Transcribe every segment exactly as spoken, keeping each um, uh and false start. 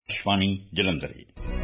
ਆਕਾਸ਼ਵਾਣੀ ਜਲੰਧਰ।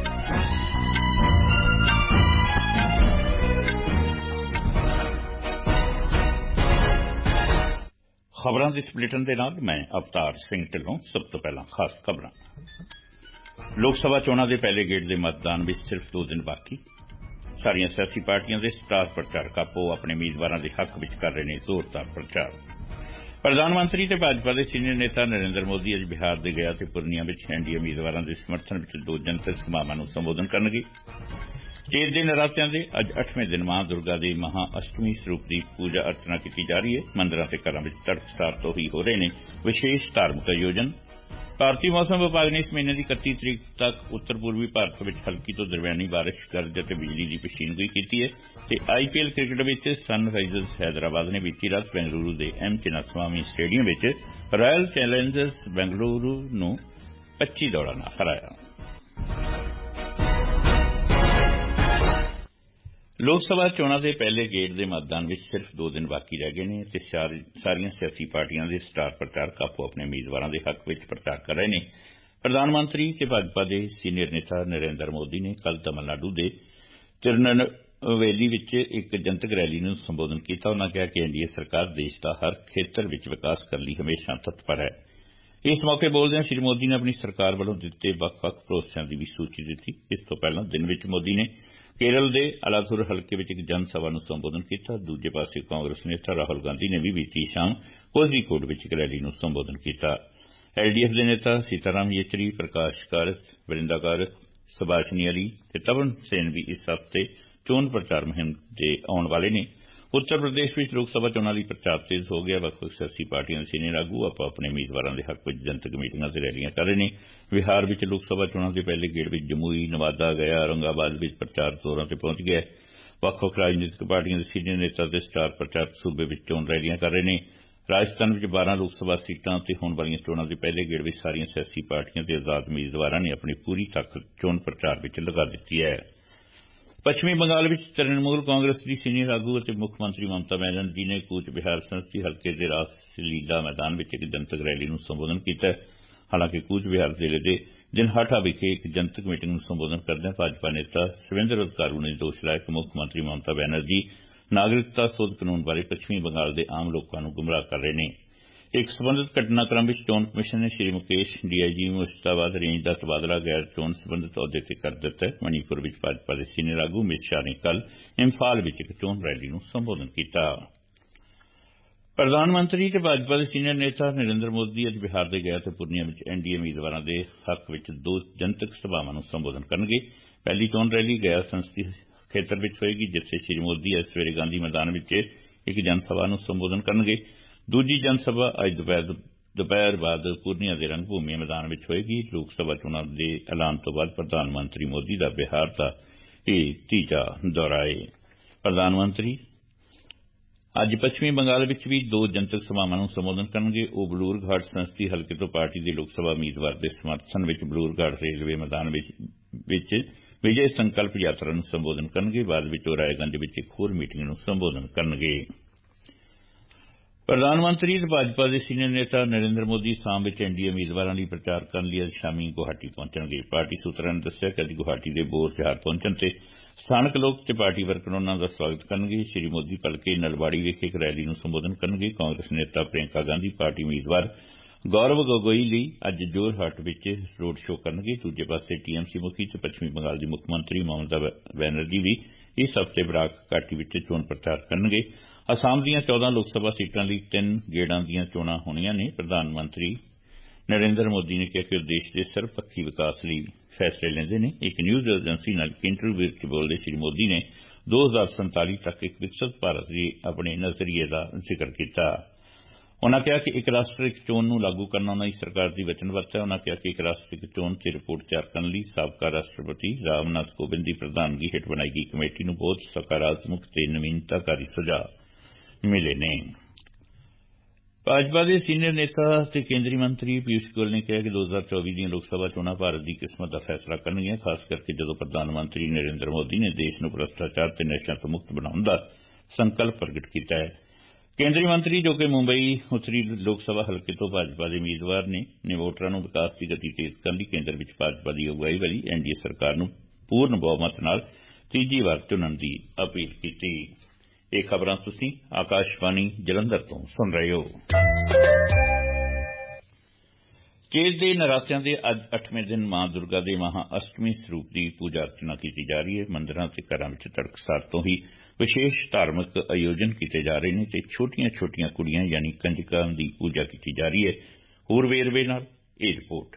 ਖਬਰਾਂ ਦੇ ਸਪਲੇਟਨ ਦੇ ਨਾਲ ਮੈਂ ਅਵਤਾਰ ਸਿੰਘ ਢਿੱਲੋਂ। ਸਭ ਤੋਂ ਪਹਿਲਾਂ ਖਾਸ ਖਬਰਾਂ। ਲੋਕ ਸਭਾ ਚੋਣਾਂ ਦੇ ਪਹਿਲੇ ਗੇੜ ਦੇ ਮਤਦਾਨ ਵਿੱਚ ਸਿਰਫ ਦੋ ਦਿਨ ਬਾਕੀ। ਸਾਰੀਆਂ ਸਿਆਸੀ ਪਾਰਟੀਆਂ ਦੇ ਸਟਾਰ ਪ੍ਰਚਾਰਕ ਆਪੋ ਆਪਣੇ ਉਮੀਦਵਾਰਾਂ ਦੇ ਹੱਕ ਵਿੱਚ ਕਰ ਰਹੇ ਨੇ ਜ਼ੋਰਦਾਰ ਪ੍ਰਚਾਰ। ਪ੍ਰਧਾਨ ਮੰਤਰੀ ਤੇ ਭਾਜਪਾ ਦੇ ਸੀਨੀਅਰ ਨੇਤਾ ਨਰਿੰਦਰ ਮੋਦੀ ਅੱਜ ਬਿਹਾਰ ਦੇ ਗया ਤੇ ਪੁਰਨੀਆ ਵਿੱਚ ਐਨਡੀਏ ਉਮੀਦਵਾਰਾਂ ਦੇ ਸਮਰਥਨ ਵਿੱਚ ਦੋ ਜਨਤਕ ਸਭਾਵਾਂ ਨੂੰ ਸੰਬੋਧਨ ਕਰਨਗੇ। ਚੇਤ ਦੇ ਨਰਾਤਿਆਂ ਦੇ ਅੱਜ ਅੱਠਵੇਂ ਦਿਨ ਮਾਂ ਦੁਰਗਾ ਦੇ ਮਹਾ ਅਸ਼ਟਮੀ ਸਰੂਪ ਦੀ ਪੂਜਾ ਅਰਚਨਾ ਕੀਤੀ ਜਾ ਰਹੀ ਹੈ। ਮੰਦਰਾਂ ਤੇ ਘਰਾਂ ਵਿੱਚ ਤੜਕਸਾਰ ਤੋਂ ਹੀ ਹੋ ਰਹੇ ਨੇ ਵਿਸ਼ੇਸ਼ ਧਾਰਮਿਕ ਆਯੋਜਨ। ਭਾਰਤੀ ਮੌਸਮ ਵਿਭਾਗ ਨੇ ਇਸ ਮਹੀਨੇ ਦੀ ਇਕੱਤੀ ਤਰੀਕ ਤੱਕ ਉੱਤਰ ਪੂਰਬੀ ਭਾਰਤ ਵਿੱਚ ਹਲਕੀ ਤੋਂ ਦਰਮਿਆਨੀ ਬਾਰਿਸ਼, ਗਰਜ ਅਤੇ ਬਿਜਲੀ ਦੀ ਪੇਸ਼ੀਨਗੋਈ ਕੀਤੀ ਹੈ ਤੇ ਆਈਪੀਐਲ ਕ੍ਰਿਕਟ ਵਿੱਚ ਸਨਰਾਈਜ਼ਰਸ ਹੈਦਰਾਬਾਦ ਨੇ ਬੀਤੀ ਰਾਤ ਬੈਂਗਲੁਰੂ ਦੇ ਐਮ ਚਿੰਨਾਸਵਾਮੀ ਸਟੇਡੀਅਮ ਵਿੱਚ ਰਾਇਲ ਚੈਲੰਜਰਸ ਬੈਂਗਲੁਰੂ ਨੂੰ ਪੱਚੀ ਦੌੜਾਂ ਨਾਲ ਹਰਾਇਆ। ਲੋਕ ਸਭਾ ਚੋਣਾਂ ਦੇ ਪਹਿਲੇ ਗੇੜ ਦੇ ਮਤਦਾਨ ਵਿੱਚ ਸਿਰਫ ਦੋ ਦਿਨ ਬਾਕੀ ਰਹਿ ਗਏ ਨੇ ਅਤੇ ਸਾਰੀਆਂ ਸਿਆਸੀ ਪਾਰਟੀਆਂ ਦੇ ਸਟਾਰ ਪ੍ਰਚਾਰਕ ਆਪੋ ਆਪਣੇ ਉਮੀਦਵਾਰਾਂ ਦੇ ਹੱਕ ਵਿੱਚ ਪ੍ਰਚਾਰ ਕਰ ਰਹੇ ਨੇ। ਪ੍ਰਧਾਨ ਮੰਤਰੀ ਤੇ ਭਾਜਪਾ ਦੇ ਸੀਨੀਅਰ ਨੇਤਾ ਨਰਿੰਦਰ ਮੋਦੀ ਨੇ ਕੱਲ੍ਹ ਤਮਿਲਨਾਡੂ ਦੇ ਤਿਰੂਨੈਲਵੇਲੀ ਵਿੱਚ ਇੱਕ ਜਨਤਕ ਰੈਲੀ ਨੂੰ ਸੰਬੋਧਨ ਕੀਤਾ। ਉਨ੍ਹਾਂ ਕਿਹਾ ਕਿ ਐਨਡੀਏ ਸਰਕਾਰ ਦੇਸ਼ ਦਾ ਹਰ ਖੇਤਰ ਵਿੱਚ ਵਿਕਾਸ ਕਰਨ ਲਈ ਹਮੇਸ਼ਾ ਤਤਪਰ ਹੈ। ਇਸ ਮੌਕੇ ਬੋਲਦਿਆਂ ਸ੍ਰੀ ਮੋਦੀ ਨੇ ਆਪਣੀ ਸਰਕਾਰ ਵੱਲੋਂ ਦਿੱਤੇ ਵੱਖ-ਵੱਖ ਭਰੋਸਿਆਂ ਦੀ ਵੀ ਸੂਚੀ ਦਿੱਤੀ। ਇਸ ਤੋਂ ਪਹਿਲਾਂ ਦਿਨ ਵਿੱਚ ਮੋਦੀ ਨੇ ਕੇਰਲ ਦੇ ਅਲਾਥੁਰ ਹਲਕੇ ਵਿੱਚ ਇੱਕ ਜਨ ਸਭਾ ਨੂੰ ਸੰਬੋਧਨ ਕੀਤਾ। ਦੂਜੇ ਪਾਸੇ ਕਾਂਗਰਸ ਨੇਤਾ ਰਾਹੁਲ ਗਾਂਧੀ ਨੇ ਵੀ ਬੀਤੀ ਸ਼ਾਮ ਕੋਜ਼ੀਕੋਡ ਵਿੱਚ ਇੱਕ ਰੈਲੀ ਨੂੰ ਸੰਬੋਧਨ ਕੀਤਾ। ਐਲਡੀਐਫ ਦੇ ਨੇਤਾ ਸੀਤਾਰਾਮ ਯੇਚੁਰੀ, ਪ੍ਰਕਾਸ਼ ਕਾਰਤ, ਵਰਿੰਦਾ ਕਾਰਤ, ਸੁਭਾਸ਼ਨੀ ਅਲੀ ਤੇ ਤਪਨ ਸੇਨ ਵੀ ਇਸ ਹਫ਼ਤੇ ਚੋਣ ਪ੍ਰਚਾਰ ਮੁਹਿੰਮ ਦੇ ਆਉਣ ਵਾਲੇ ਨੇ। ਉੱਤਰ ਪ੍ਰਦੇਸ਼ ਵਿੱਚ ਲੋਕ ਸਭਾ ਚੋਣਾਂ ਲਈ ਪ੍ਰਚਾਰ ਤੇਜ਼ ਹੋ ਗਿਆ। ਵੱਖ-ਵੱਖ ਸਿਆਸੀ ਪਾਰਟੀਆਂ ਦੇ ਸੀਨੀਅਰ ਆਗੂ ਆਪੋ ਆਪਣੇ ਉਮੀਦਵਾਰਾਂ ਦੇ ਹੱਕ ਵਿੱਚ ਜਨਤਕ ਮੀਟਿੰਗਾਂ ਤੇ ਰੈਲੀਆਂ ਕਰ ਰਹੇ ਨੇ। ਬਿਹਾਰ ਵਿੱਚ ਲੋਕ ਸਭਾ ਚੋਣਾਂ ਦੇ ਪਹਿਲੇ ਗੇੜ ਵਿੱਚ ਜਮੂਈ, ਨਵਾਦਾ, ਗया, ਔਰੰਗਾਬਾਦ ਵਿੱਚ ਪ੍ਰਚਾਰ ਜ਼ੋਰਾਂ ਤੇ ਪਹੁੰਚ ਗਿਆ। ਵੱਖ-ਵੱਖ ਰਾਜਨੀਤਿਕ ਪਾਰਟੀਆਂ ਦੇ ਸੀਨੀਅਰ ਨੇਤਾ ਤੇ ਸਟਾਰ ਪ੍ਰਚਾਰਕ ਸੂਬੇ ਵਿੱਚ ਚੋਣ ਰੈਲੀਆਂ ਕਰ ਰਹੇ ਨੇ। ਰਾਜਸਥਾਨ ਵਿੱਚ ਬਾਰਾਂ ਲੋਕ ਸਭਾ ਸੀਟਾਂ ਤੇ ਹੋਣ ਵਾਲੀਆਂ ਚੋਣਾਂ ਦੇ ਪਹਿਲੇ ਗੇੜ ਵਿੱਚ ਸਾਰੀਆਂ ਸਿਆਸੀ ਪਾਰਟੀਆਂ ਤੇ ਆਜ਼ਾਦ ਉਮੀਦਵਾਰਾਂ ਨੇ ਆਪਣੀ ਪੂਰੀ ਤਾਕਤ ਚੋਣ ਪ੍ਰਚਾਰ ਵਿੱਚ ਲਗਾ ਦਿੱਤੀ ਹੈ। ਪੱਛਮੀ ਬੰਗਾਲ ਵਿੱਚ ਤ੍ਰਿਣਮੂਲ ਕਾਂਗਰਸ ਦੀ ਸੀਨੀਅਰ ਆਗੂ ਅਤੇ ਮੁੱਖ ਮੰਤਰੀ ਮਮਤਾ ਬੈਨਰਜੀ ਨੇ ਕੂਚ ਬਿਹਾਰ ਸੰਸਦੀ ਹਲਕੇ ਦੇ ਰਾਸਲੀਲਾ ਮੈਦਾਨ ਵਿੱਚ ਇੱਕ ਜਨਤਕ ਰੈਲੀ ਨੂੰ ਸੰਬੋਧਨ ਕੀਤਾ। ਹਾਲਾਂਕਿ ਕੂਚ ਬਿਹਾਰ ਜ਼ਿਲ੍ਹੇ ਦੇ ਦਿਨਹਾਟਾ ਵਿਖੇ ਇੱਕ ਜਨਤਕ ਮੀਟਿੰਗ ਨੂੰ ਸੰਬੋਧਨ ਕਰਦਿਆਂ ਭਾਜਪਾ ਨੇਤਾ ਸ਼ਿਵੇਂਦਰ ਅਧਿਕਾਰੀ ਨੇ ਦੋਸ਼ ਲਾਇਆ ਕਿ ਮੁੱਖ ਮੰਤਰੀ ਮਮਤਾ ਬੈਨਰਜੀ ਨਾਗਰਿਕਤਾ ਸੋਧ ਕਾਨੂੰਨ ਬਾਰੇ ਪੱਛਮੀ ਬੰਗਾਲ ਦੇ ਆਮ ਲੋਕਾਂ ਨੂੰ ਗੁੰਮਰਾਹ ਕਰ ਰਹੇ ਨੇ। ਇੱਕ ਸਬੰਧਤ ਘਟਨਾਕ੍ਰਮ ਵਿੱਚ ਚੋਣ ਕਮਿਸ਼ਨ ਨੇ ਸ੍ਰੀ ਮੁਕੇਸ਼ ਡੀਆਈਜੀ ਮੁਸ਼ਤਾਬਾਦ ਰੇਂਜ ਦਾ ਤਬਾਦਲਾ ਗੈਰ ਚੋਣ ਸਬੰਧਤ ਅਹੁਦੇ ਤੇ ਕਰ ਦਿੱਤਾ। ਮਣੀਪੁਰ ਵਿੱਚ ਭਾਜਪਾ ਦੇ ਸੀਨੀਅਰ ਆਗੂ ਅਮਿਤ ਸ਼ਾਹ ਨੇ ਕੱਲ੍ਹ ਇੰਫਾਲ ਵਿੱਚ ਇੱਕ ਚੋਣ ਰੈਲੀ ਨੂੰ ਸੰਬੋਧਨ ਕੀਤਾ। ਪ੍ਰਧਾਨ ਮੰਤਰੀ ਤੇ ਭਾਜਪਾ ਦੇ ਸੀਨੀਅਰ ਨੇਤਾ ਨਰਿੰਦਰ ਮੋਦੀ ਅੱਜ ਬਿਹਾਰ ਦੇ ਗया ਤੇ ਪੁਰਨੀਆ ਵਿੱਚ ਐਨਡੀਏ ਉਮੀਦਵਾਰਾਂ ਦੇ ਹੱਕ ਵਿੱਚ ਦੋ ਜਨਤਕ ਸਭਾਵਾਂ ਨੂੰ ਸੰਬੋਧਨ ਕਰਨਗੇ। ਪਹਿਲੀ ਚੋਣ ਰੈਲੀ ਗया ਸੰਸਦੀ ਖੇਤਰ ਵਿੱਚ ਹੋਏਗੀ, ਜਿੱਥੇ ਸ੍ਰੀ ਮੋਦੀ ਅੱਜ ਸਵੇਰੇ ਗਾਂਧੀ ਮੈਦਾਨ ਵਿੱਚ ਇੱਕ ਜਨ ਸਭਾ ਨੂੰ ਸੰਬੋਧਨ ਕਰਨਗੇ। ਦੂਜੀ ਜਨ ਸਭਾ ਅੱਜ ਦੁਪਹਿਰ ਬਾਅਦ ਪੂਰਨੀਆ ਦੇ ਰੰਗ ਭੂਮੀ ਮੈਦਾਨ ਵਿੱਚ ਹੋਏਗੀ। ਲੋਕ ਸਭਾ ਚੋਣਾਂ ਦੇ ਐਲਾਨ ਤੋਂ ਬਾਅਦ ਪ੍ਰਧਾਨ ਮੰਤਰੀ ਮੋਦੀ ਦਾ ਬਿਹਾਰ ਦਾ ਇਹ ਤੀਜਾ ਦੌਰਾ ਹੈ। ਪ੍ਰਧਾਨ ਮੰਤਰੀ ਅੱਜ ਪੱਛਮੀ ਬੰਗਾਲ ਵਿੱਚ ਵੀ ਦੋ ਜਨਤਕ ਸਭਾਵਾਂ ਨੂੰ ਸੰਬੋਧਨ ਕਰਨਗੇ। ਉਹ ਬਲੂਰਘਾਟ ਸੰਸਦੀ ਹਲਕੇ ਤੋਂ ਪਾਰਟੀ ਦੇ ਲੋਕ ਸਭਾ ਉਮੀਦਵਾਰ ਦੇ ਸਮਰਥਨ ਵਿੱਚ ਬਲੂਰਘਾਟ ਰੇਲਵੇ ਮੈਦਾਨ ਵਿੱਚ ਵਿਜੇ ਸੰਕਲਪ ਯਾਤਰਾ ਨੂੰ ਸੰਬੋਧਨ ਕਰਨਗੇ। ਬਾਅਦ ਵਿੱਚ ਉਹ ਰਾਏਗੰਜ ਵਿੱਚ ਇੱਕ ਹੋਰ ਮੀਟਿੰਗ ਨੂੰ ਸੰਬੋਧਨ ਕਰਨਗੇ। ਪ੍ਰਧਾਨ ਮੰਤਰੀ ਤੇ ਭਾਜਪਾ ਦੇ ਸੀਨੀਅਰ ਨੇਤਾ ਨਰਿੰਦਰ ਮੋਦੀ ਅਸਾਮ ਵਿੱਚ ਐਨਡੀਏ ਉਮੀਦਵਾਰਾਂ ਲਈ ਪ੍ਰਚਾਰ ਕਰਨ ਲਈ ਅੱਜ ਸ਼ਾਮੀ ਗੁਹਾਟੀ ਪਹੁੰਚਣਗੇ। ਪਾਰਟੀ ਸੂਤਰਾਂ ਨੇ ਦੱਸਿਆ ਕਿ ਅੱਜ ਗੁਹਾਟੀ ਦੇ ਬੋਰ ਸ਼ਹਿਰ ਪਹੁੰਚਣ ਤੇ ਸਥਾਨਕ ਲੋਕ ਤੇ ਪਾਰਟੀ ਵਰਕਰ ਉਨ੍ਹਾਂ ਦਾ ਸਵਾਗਤ ਕਰਨਗੇ। ਸ੍ਰੀ ਮੋਦੀ ਭਲਕੇ ਨਲਬਾੜੀ ਵਿਖੇ ਇੱਕ ਰੈਲੀ ਨੂੰ ਸੰਬੋਧਨ ਕਰਨਗੇ। ਕਾਂਗਰਸ ਨੇਤਾ ਪ੍ਰਿਅੰਕਾ ਗਾਂਧੀ ਪਾਰਟੀ ਉਮੀਦਵਾਰ ਗੌਰਵ ਗੋਗੋਈ ਲਈ ਅੱਜ ਜੋਰਹਾਟ ਵਿੱਚ ਰੋਡ ਸ਼ੋਅ ਕਰਨਗੇ। ਦੂਜੇ ਪਾਸੇ ਟੀਐਮਸੀ ਮੁਖੀ ਤੇ ਪੱਛਮੀ ਬੰਗਾਲ ਦੀ ਮੁੱਖ ਮੰਤਰੀ ਮਮਤਾ ਬੈਨਰਜੀ ਵੀ ਇਸ ਹਫ਼ਤੇ ਬਰਾਕ ਘਾਟੀ ਵਿੱਚ ਚੋਣ ਪ੍ਰਚਾਰ ਕਰਨਗੇ। ਅਸਾਮ ਦੀਆਂ ਚੌਦਾਂ ਲੋਕ ਸਭਾ ਸੀਟਾਂ ਲਈ ਤਿੰਨ ਗੇੜਾਂ ਦੀਆਂ ਚੋਣਾਂ ਹੋਣੀਆਂ ਨੇ। ਪ੍ਰਧਾਨ ਮੰਤਰੀ ਨਰਿੰਦਰ ਮੋਦੀ ਨੇ ਕਿਹਾ ਕਿ ਉਹ ਦੇਸ਼ ਦੇ ਸਰਬਪੱਖੀ ਵਿਕਾਸ ਲਈ ਫੈਸਲੇ ਲੈਂਦੇ ਨੇ। ਇੱਕ ਨਿਊਜ਼ ਏਜੰਸੀ ਨਾਲ ਇੱਕ ਇੰਟਰਵਿਊ ਵਿੱਚ ਬੋਲਦੇ ਸ੍ਰੀ ਮੋਦੀ ਨੇ ਦੋ ਹਜ਼ਾਰ ਸੰਤਾਲੀ ਤੱਕ ਇੱਕ ਵਿਕਸਿਤ ਭਾਰਤ ਦੇ ਆਪਣੇ ਨਜ਼ਰੀਏ ਦਾ ਜ਼ਿਕਰ ਕੀਤਾ। ਉਨ੍ਹਾਂ ਕਿਹਾ ਕਿ ਇੱਕ ਰਾਸ਼ਟਰ ਇੱਕ ਚੋਣ ਨੂੰ ਲਾਗੂ ਕਰਨਾ ਉਨ੍ਹਾਂ ਦੀ ਸਰਕਾਰ ਦੀ ਵਚਨਬੱਧਤਾ ਹੈ। ਉਨ੍ਹਾਂ ਕਿਹਾ ਕਿ ਇੱਕ ਰਾਸ਼ਟਰ ਇੱਕ ਚੋਣ ਤੇ ਰਿਪੋਰਟ ਤਿਆਰ ਕਰਨ ਲਈ ਸਾਬਕਾ ਰਾਸ਼ਟਰਪਤੀ ਰਾਮਨਾਥ ਕੋਵਿੰਦ ਦੀ ਪ੍ਰਧਾਨਗੀ ਹੇਠ ਬਣਾਈ ਗਈ ਕਮੇਟੀ ਨੂੰ ਬਹੁਤ ਸਕਾਰਾਤਮਕ ਤੇ ਨਵੀਨਤਾਕਾਰੀ ਸੁਝਾਅ ਮਿਲੇ ਨੇ। ਭਾਜਪਾ ਦੇ ਸੀਨੀਅਰ ਨੇਤਾ ਤੇ ਕੇਂਦਰੀ ਮੰਤਰੀ ਪਿਊਸ਼ ਗੋਇਲ ਨੇ ਕਿਹਾ ਕਿ ਦੋ ਹਜ਼ਾਰ ਚੌਵੀ ਦੀਆਂ ਲੋਕ ਸਭਾ ਚੋਣਾਂ ਭਾਰਤ ਦੀ ਕਿਸਮਤ ਦਾ ਫੈਸਲਾ ਕਰਨਗੀਆਂ, ਖਾਸ ਕਰਕੇ ਜਦੋਂ ਪ੍ਰਧਾਨ ਮੰਤਰੀ ਨਰਿੰਦਰ ਮੋਦੀ ਨੇ ਦੇਸ਼ ਨੂੰ ਭ੍ਰਿਸ਼ਟਾਚਾਰ ਤੇ ਨਸ਼ਿਆਂ ਤੋਂ ਮੁਕਤ ਬਣਾਉਣ ਦਾ ਸੰਕਲਪ ਪ੍ਰਗਟ ਕੀਤਾ ਹੈ। ਕੇਂਦਰੀ ਮੰਤਰੀ ਜੋ ਕਿ ਮੁੰਬਈ ਉੱਤਰੀ ਲੋਕ ਸਭਾ ਹਲਕੇ ਤੋਂ ਭਾਜਪਾ ਦੇ ਉਮੀਦਵਾਰ ਨੇ ਨੇ ਵੋਟਰਾਂ ਨੂੰ ਵਿਕਾਸ ਦੀ ਗਤੀ ਤੇਜ਼ ਕਰਨ ਲਈ ਕੇਂਦਰ ਵਿੱਚ ਭਾਜਪਾ ਦੀ ਅਗਵਾਈ ਵਾਲੀ ਐਨਡੀਏ ਸਰਕਾਰ ਨੂੰ ਪੂਰਨ ਬਹੁਮਤ ਨਾਲ ਤੀਜੀ ਵਾਰ ਚੁਣਨ ਦੀ ਅਪੀਲ ਕੀਤੀ। ਇਹ ਖਬਰਾਂ ਤੁਸੀਂ ਆਕਾਸ਼ਵਾਣੀ ਜਲੰਧਰ ਤੋਂ ਸੁਣ ਰਹੇ ਹੋ। ਚੇਤ ਦੇ ਨਰਾਤਿਆਂ ਦੇ ਅੱਜ ਅੱਠਵੇਂ ਦਿਨ ਮਾਂ ਦੁਰਗਾ ਦੇ ਮਹਾਂ ਅਸ਼ਟਮੀ ਸਰੂਪ ਦੀ ਪੂਜਾ ਅਰਚਨਾ ਕੀਤੀ ਜਾ ਰਹੀ ਹੈ। ਮੰਦਰਾਂ ਤੇ ਘਰਾਂ ਵਿੱਚ ਤੜਕਸਾਰ ਤੋਂ ਹੀ ਵਿਸ਼ੇਸ਼ ਧਾਰਮਿਕ ਆਯੋਜਨ ਕੀਤੇ ਜਾ ਰਹੇ ਨੇ ਤੇ ਛੋਟੀਆਂ ਛੋਟੀਆਂ ਕੁੜੀਆਂ ਯਾਨੀ ਕੰਜਕਾਂ ਦੀ ਪੂਜਾ ਕੀਤੀ ਜਾ ਰਹੀ ਹੈ। ਹੋਰ ਵੇਰਵੇ ਨਾਲ ਇਹ ਰਿਪੋਰਟ।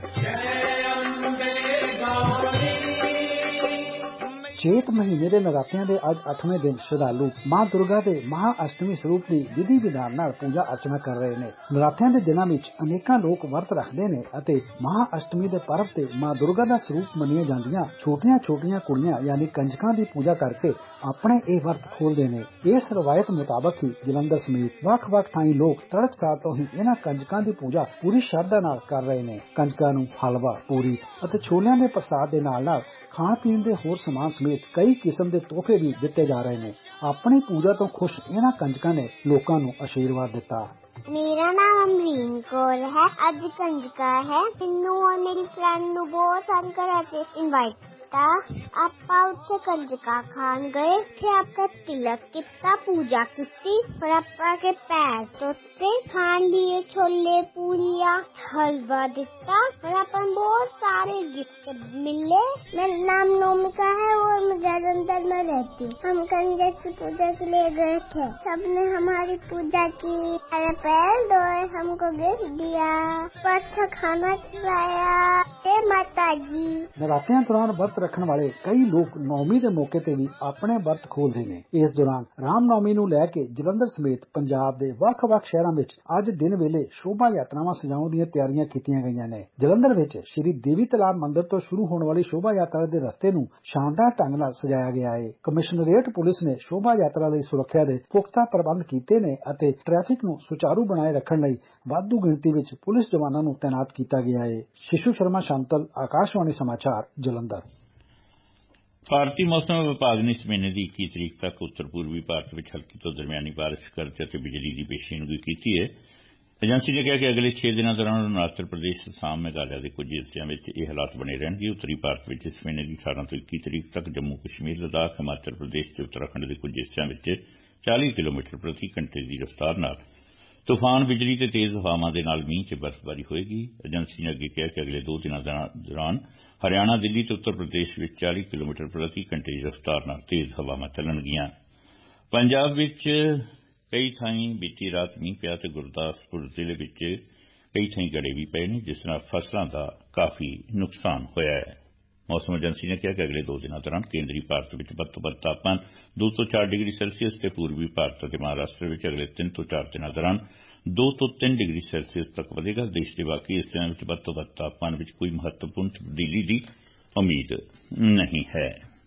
ਚੇਤ ਮਹੀਨੇ ਦੇ ਨਰਾਤਿਆਂ ਦੇ ਅੱਜ ਅੱਠਵੇਂ ਦਿਨ ਸ਼ਰਧਾਲੂ ਮਾਂ ਦੁਰਗਾ ਦੇ ਮਹਾ ਅਸ਼ਟਮੀ ਸਰੂਪ ਦੀ ਵਿਧੀ ਵਿਧਾਨ ਨਾਲ ਪੂਜਾ ਅਰਚਨਾ ਕਰ ਰਹੇ ਨੇ। ਨਰਾਤਿਆਂ ਦੇ ਦਿਨਾਂ ਵਿੱਚ ਅਨੇਕਾਂ ਲੋਕ ਵਰਤ ਰੱਖਦੇ ਨੇ ਅਤੇ ਮਹਾ ਅਸ਼ਟਮੀ ਦੇ ਪਰਵ ਤੇ ਮਾਂ ਦੁਰਗਾ ਦਾ ਸਰੂਪ ਮੰਨੀਆਂ ਜਾਂਦੀਆਂ ਛੋਟੀਆਂ ਛੋਟੀਆਂ ਕੁੜੀਆਂ ਯਾਨੀ ਕੰਜਕਾਂ ਦੀ ਪੂਜਾ ਕਰਕੇ ਆਪਣੇ ਇਹ ਵਰਤ ਖੋਲਦੇ ਨੇ। ਇਸ ਰਵਾਇਤ ਮੁਤਾਬਕ ਹੀ ਜਲੰਧਰ ਸਮੇਤ ਵੱਖ-ਵੱਖ ਥਾਈਂ ਲੋਕ ਤੜਕਸਾਰ ਤੋਂ ਹੀ ਇਹਨਾਂ ਕੰਜਕਾਂ ਦੀ ਪੂਜਾ ਪੂਰੀ ਸ਼ਰਧਾ ਨਾਲ ਕਰ ਰਹੇ ਨੇ। ਕੰਜਕਾਂ ਨੂੰ ਹਲਵਾ, ਪੂਰੀ ਅਤੇ ਛੋਲਿਆਂ ਦੇ ਪ੍ਰਸਾਦ ਦੇ ਨਾਲ ਨਾਲ ਖਾਣ ਪੀਣ ਦੇ ਹੋਰ ਸਮਾਨ ਸਮੇਤ ਕਈ ਕਿਸਮ ਦੇ ਤੋਹਫੇ ਵੀ ਦਿੱਤੇ ਜਾ ਰਹੇ ਨੇ। ਆਪਣੀ ਪੂਜਾ ਤੋਂ ਖੁਸ਼ ਇਹਨਾਂ ਕੰਜਕਾਂ ਨੇ ਲੋਕਾਂ ਨੂੰ ਆਸ਼ੀਰਵਾਦ ਦਿੱਤਾ। मेरा नाम अमरीन कौर है। अज कंजका है। मैनू और मेरी फ्रेंड नू बहुत सारे घरां च इनवाइट किया। आपां उत्थे कंजका खान गए। फिर आपका तिलक किता, पूजा की, फिर आपा के पैर धोते, खान लिए छोले पूरियां, हलवा दिता, फिर अपन बहुत सारे गिफ्ट मिले। मेरा नाम नोमिका है और मैं जलंधर में रहती हूँ। हम कंजक की पूजा के लिए गए थे। सबने हमारी पूजा की, मेरे पैर धोए, हमको गिफ्ट दिया, अच्छा खाना खिलाया। जय माता जी। नरातियां दौरान व्रत ਰੱਖਣ ਵਾਲੇ ਕਈ ਲੋਕ ਨੌਮੀ ਦੇ ਮੌਕੇ ਤੇ ਵੀ ਆਪਣੇ ਵਰਤ ਖੋਲਦੇ ਨੇ। ਇਸ ਦੌਰਾਨ ਰਾਮ ਨੌਮੀ ਨੂੰ ਲੈ ਕੇ ਜਲੰਧਰ ਸਮੇਤ ਪੰਜਾਬ ਦੇ ਵੱਖ-ਵੱਖ ਸ਼ਹਿਰਾਂ ਵਿੱਚ ਅੱਜ ਦਿਨ ਵੇਲੇ ਸ਼ੋਭਾ ਯਾਤਰਾਵਾਂ ਸਜਾਉਣ ਦੀਆਂ ਤਿਆਰੀਆਂ ਕੀਤੀਆਂ ਗਈਆਂ ਨੇ। ਜਲੰਧਰ ਵਿੱਚ ਸ਼੍ਰੀ ਦੇਵੀ ਤਲਾਬ ਮੰਦਿਰ ਤੋਂ ਸ਼ੁਰੂ ਹੋਣ ਵਾਲੀ ਸ਼ੋਭਾ ਯਾਤਰਾ ਦੇ ਰਸਤੇ ਨੂੰ ਸ਼ਾਨਦਾਰ ਢੰਗ ਨਾਲ ਸਜਾਇਆ ਗਿਆ ਹੈ। ਕਮਿਸ਼ਨਰੇਟ ਪੁਲਿਸ ਨੇ ਸ਼ੋਭਾ ਯਾਤਰਾ ਲਈ ਸੁਰੱਖਿਆ ਦੇ ਪੁਖਤਾ ਪ੍ਰਬੰਧ ਕੀਤੇ ਨੇ ਅਤੇ ਟ੍ਰੈਫਿਕ ਨੂੰ ਸੁਚਾਰੂ ਬਣਾਏ ਰੱਖਣ ਲਈ ਵਾਧੂ ਗਿਣਤੀ ਵਿੱਚ ਪੁਲਿਸ ਜਵਾਨਾਂ ਨੂੰ ਤੈਨਾਤ ਕੀਤਾ ਗਿਆ ਹੈ। ਸ਼ਿਸ਼ੂ ਸ਼ਰਮਾ ਸ਼ਾਂਤਲ, ਆਕਾਸ਼ਵਾਣੀ ਸਮਾਚਾਰ, ਜਲੰਧਰ। ਭਾਰਤੀ ਮੌਸਮ ਵਿਭਾਗ ਨੇ ਇਸ ਮਹੀਨੇ ਦੀ ਇੱਕੀ ਤਰੀਕ ਤੱਕ ਉੱਤਰ ਪੂਰਬੀ ਭਾਰਤ ਵਿੱਚ ਹਲਕੀ ਤੋਂ ਦਰਮਿਆਨੀ ਬਾਰਿਸ਼ ਗਰਜ ਅਤੇ ਬਿਜਲੀ ਦੀ ਪੇਸ਼ੀਨਗੋਈ ਕੀਤੀ ਹੈ। ਏਜੰਸੀ ਨੇ ਕਿਹਾ ਕਿ ਅਗਲੇ ਛੇ ਦਿਨਾਂ ਦੌਰਾਨ ਅਰੁਣਾਚਲ ਪ੍ਰਦੇਸ਼, ਅਸਾਮ, ਮੇਘਾਲਿਆ ਦੇ ਕੁਝ ਹਿੱਸਿਆਂ ਵਿੱਚ ਇਹ ਹਾਲਾਤ ਬਣੇ ਰਹਿਣਗੇ। ਉੱਤਰੀ ਭਾਰਤ ਵਿੱਚ ਇਸ ਮਹੀਨੇ ਦੀ ਅਠਾਰਾਂ ਤੋਂ ਇੱਕੀ ਤਰੀਕ ਤੱਕ ਜੰਮੂ ਕਸ਼ਮੀਰ, ਲੱਦਾਖ, ਹਿਮਾਚਲ ਪ੍ਰਦੇਸ਼ ਤੇ ਉੱਤਰਾਖੰਡ ਦੇ ਕੁਝ ਹਿੱਸਿਆਂ ਵਿੱਚ ਚਾਲੀ ਕਿਲੋਮੀਟਰ ਪ੍ਰਤੀ ਘੰਟੇ ਦੀ ਰਫ਼ਤਾਰ ਨਾਲ ਤੂਫਾਨ, ਬਿਜਲੀ ਤੇ ਤੇਜ਼ ਹਵਾਵਾਂ ਦੇ ਨਾਲ ਮੀਂਹ ਚ ਬਰਫ਼ਬਾਰੀ ਹੋਏਗੀ। ਏਜੰਸੀ ਨੇ ਅੱਗੇ ਕਿਹਾ ਕਿ ਅਗਲੇ ਦੋ ਦਿਨਾਂ ਦੌਰਾਨ ਹਰਿਆਣਾ, ਦਿੱਲੀ ਤੇ ਉੱਤਰ ਪ੍ਰਦੇਸ਼ ਵਿੱਚ ਚਾਲੀ ਕਿਲੋਮੀਟਰ ਪ੍ਰਤੀ ਘੰਟੇ ਦੀ ਰਫ਼ਤਾਰ ਨਾਲ ਤੇਜ਼ ਹਵਾਵਾਂ ਚੱਲਣਗੀਆਂ। ਪੰਜਾਬ ਵਿੱਚ ਕਈ ਥਾਈਂ ਬੀਤੀ ਰਾਤ ਮੀਂਹ ਪਿਆ ਤੇ ਗੁਰਦਾਸਪੁਰ ਜ਼ਿਲ੍ਹੇ ਵਿੱਚ ਕਈ ਥਾਈਂ ਗੜੇ ਵੀ ਪਏ ਨੇ, ਜਿਸ ਨਾਲ ਫਸਲਾਂ ਦਾ ਕਾਫੀ ਨੁਕਸਾਨ ਹੋਇਆ ਹੈ। ਮੌਸਮ ਏਜੰਸੀ ਨੇ ਕਿਹਾ ਕਿ ਅਗਲੇ ਦੋ ਦਿਨਾਂ ਦੌਰਾਨ ਕੇਂਦਰੀ ਭਾਰਤ ਵਿੱਚ ਵੱਧ ਤੋਂ ਵੱਧ ਤਾਪਮਾਨ ਦੋ ਤੋਂ ਚਾਰ ਡਿਗਰੀ ਸੈਲਸੀਅਸ ਤੇ ਪੂਰਬੀ ਭਾਰਤ ਅਤੇ ਮਹਾਰਾਸ਼ਟਰ ਵਿੱਚ ਅਗਲੇ ਤਿੰਨ ਤੋਂ ਚਾਰ ਦਿਨਾਂ ਦੌਰਾਨ ਦੋ ਤੋਂ ਤਿੰਨ ਡਿਗਰੀ ਸੈਲਸੀਅਸ ਤੱਕ ਵਧੇਗਾ। ਦੇਸ਼ ਦੇ ਬਾਕੀ ਹਿੱਸਿਆਂ ਵਿੱਚ ਵੱਧ ਤੋਂ ਵੱਧ ਤਾਪਮਾਨ ਵਿੱਚ ਕੋਈ ਮਹੱਤਵਪੂਰਨ ਤਬਦੀਲੀ ਦੀ ਉਮੀਦ ਨਹੀਂ ਹੈ।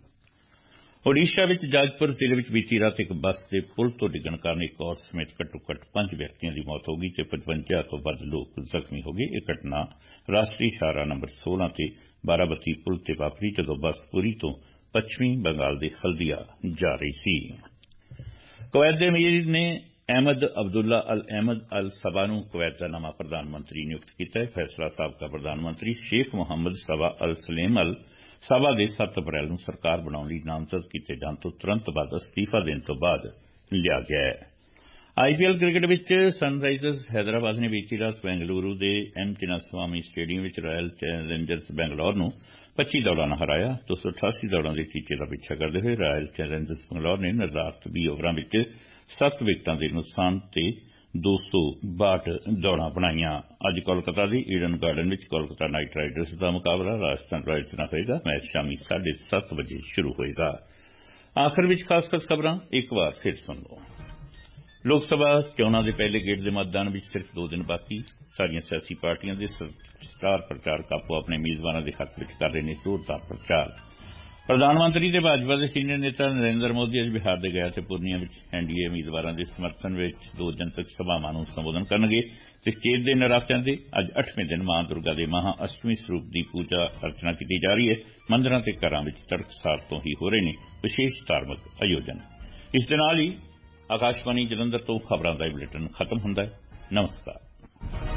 ਓਡੀਸ਼ਾ ਵਿੱਚ ਜਾਜਪੁਰ ਜ਼ਿਲ੍ਹੇ ਵਿੱਚ ਬੀਤੀ ਰਾਤ ਇੱਕ ਬੱਸ ਦੇ ਪੁਲ ਤੋਂ ਡਿੱਗਣ ਕਾਰਨ ਇੱਕ ਔਰਤ ਸਮੇਤ ਘੱਟੋ ਘੱਟ ਪੰਜ ਵਿਅਕਤੀਆਂ ਦੀ ਮੌਤ ਹੋ ਗਈ ਤੇ ਪਚਵੰਜਾ ਤੋਂ ਵੱਧ ਲੋਕ ਜ਼ਖਮੀ ਹੋ ਗਏ। ਇਹ ਘਟਨਾ ਰਾਸ਼ਟਰੀ ਸ਼ਾਹਰਾਹ ਨੰਬਰ ਸੋਲਾਂ ਤੇ ਬਾਰਾਬਤੀ ਪੁਲ ਤੇ ਵਾਪਰੀ ਜਦੋਂ ਬੱਸ ਪੁਰੀ ਤੋਂ ਪੱਛਮੀ ਬੰਗਾਲ ਦੇ ਹਲਦੀਆ ਜਾ ਰਹੀ ਸੀ। ਕੁਵੈਤ ਦੇ ਅਮੀਰ ਨੇ ਅਹਿਮਦ ਅਬਦੁੱਲਾ ਅਲ ਅਹਿਮਦ ਅਲ ਸਬਾ ਨੂੰ ਕੁਵੈਤ ਦਾ ਨਵਾਂ ਪ੍ਰਧਾਨ ਮੰਤਰੀ ਨਿਯੁਕਤ ਕੀਤਾ ਹੈ। ਫੈਸਲਾ ਸਾਬਕਾ ਪ੍ਰਧਾਨ ਮੰਤਰੀ ਸ਼ੇਖ ਮੁਹੰਮਦ ਸਬਾ ਅਲ ਸਲੇਮ ਅਲ ਸਬਾ ਦੇ ਸੱਤ ਅਪ੍ਰੈਲ ਨੂੰ ਸਰਕਾਰ ਬਣਾਉਣ ਲਈ ਨਾਮਜ਼ਦ ਕੀਤੇ ਜਾਣ ਤੋਂ ਤੁਰੰਤ ਬਾਅਦ ਅਸਤੀਫਾ ਦੇਣ ਤੋਂ ਬਾਅਦ ਲਿਆ ਗਿਆ ਹੈ। ਆਈਪੀਐਲ ਕ੍ਰਿਕਟ ਵਿੱਚ ਸਨਰਾਈਜ਼ਰਸ ਹੈਦਰਾਬਾਦ ਨੇ ਬੀਤੀ ਰਾਤ ਬੈਂਗਲੁਰੂ ਦੇ ਐਮ ਚਿੰਨਾਸਵਾਮੀ ਸਟੇਡੀਅਮ ਵਿੱਚ ਰਾਇਲ ਚੈਲੰਜਰਸ ਬੈਂਗਲੌਰ ਨੂੰ ਪੱਚੀ ਦੌੜਾਂ ਨਾਲ ਹਰਾਇਆ। ਦੋ ਸੌ ਅਠਾਸੀ ਦੌੜਾਂ ਦੇ ਟੀਚੇ ਦਾ ਪਿੱਛਾ ਕਰਦੇ ਹੋਏ ਰਾਇਲ ਚੈਲੰਜਰਸ ਬੰਗਲੌਰ ਨੇ ਨਿਰਧਾਰਤ ਵੀਹ ਓਵਰਾਂ ਵਿੱਚ ਸੱਤ ਵਿਕਟਾਂ ਦੇ ਨੁਕਸਾਨ ਤੇ ਦੋ ਸੌ ਬਾਹਠ ਦੌੜਾਂ ਬਣਾਈਆਂ। ਅੱਜ ਕੋਲਕਾਤਾ ਦੀ ਈਡਨ ਗਾਰਡਨ ਵਿੱਚ ਕੋਲਕਾਤਾ ਨਾਈਟ ਰਾਈਡਰਸ ਦਾ ਮੁਕਾਬਲਾ ਰਾਜਸਥਾਨ ਰਾਇਲਸ ਨਾਲ ਹੋਏਗਾ। ਮੈਚ ਸ਼ਾਮੀ ਸਾਢੇ ਸੱਤ ਵਜੇ ਸ਼ੁਰੂ ਹੋਏਗਾ। ਆਖਰ ਵਿੱਚ ਖਾਸ ਖਾਸ ਖਬਰਾਂ ਇੱਕ ਵਾਰ ਫਿਰ ਸੁਣ ਲਓ। ਲੋਕ ਸਭਾ ਚੋਣਾਂ ਦੇ ਪਹਿਲੇ ਗੇੜ ਦੇ ਮਤਦਾਨ ਵਿੱਚ ਸਿਰਫ ਦੋ ਦਿਨ ਬਾਕੀ। ਸਾਰੀਆਂ ਸਿਆਸੀ ਪਾਰਟੀਆਂ ਦੇ ਸਟਾਰ ਪ੍ਰਚਾਰਕ ਆਪੋ ਆਪਣੇ ਉਮੀਦਵਾਰਾਂ ਦੇ ਹੱਕ ਵਿੱਚ ਕਰ ਰਹੇ ਨੇ ਜ਼ੋਰਦਾਰ ਪ੍ਰਚਾਰ। ਪ੍ਰਧਾਨ ਮੰਤਰੀ ਤੇ ਭਾਜਪਾ ਦੇ ਸੀਨੀਅਰ ਨੇਤਾ ਨਰਿੰਦਰ ਮੋਦੀ ਅੱਜ ਬਿਹਾਰ ਦੇ ਗਇਆ ਤੇ ਪੂਰਨੀਆ ਵਿੱਚ ਐਨਡੀਏ ਉਮੀਦਵਾਰਾਂ ਦੇ ਸਮਰਥਨ ਵਿੱਚ ਦੋ ਜਨਤਕ ਸਭਾਵਾਂ ਨੂੰ ਸੰਬੋਧਨ ਕਰਨਗੇ ਤੇ ਚੇਤ ਦੇ ਨਰਾਤਿਆਂ ਦੇ ਅੱਜ ਅੱਠਵੇਂ ਦਿਨ ਮਾਂ ਦੁਰਗਾ ਦੇ ਮਹਾਂ ਅਸ਼ਟਮੀ ਸਰੂਪ ਦੀ ਪੂਜਾ ਅਰਚਨਾ ਕੀਤੀ ਜਾ ਰਹੀ ਹੈ। ਮੰਦਰਾਂ ਤੇ ਘਰਾਂ ਵਿੱਚ ਤੜਕਸਾਰ ਤੋਂ ਹੀ ਹੋ ਰਹੇ ਨੇ ਵਿਸ਼ੇਸ਼ ਧਾਰਮਿਕ ਆਯੋਜਨ। ਇਸ ਦੇ ਨਾਲ ਹੀ ਆਕਾਸ਼ਵਾਣੀ ਜਲੰਧਰ ਤੋਂ ਖਬਰਾਂ ਦਾ ਇਹ ਬੁਲੇਟਿਨ ਖਤਮ ਹੁੰਦਾ ਹੈ। ਨਮਸਕਾਰ।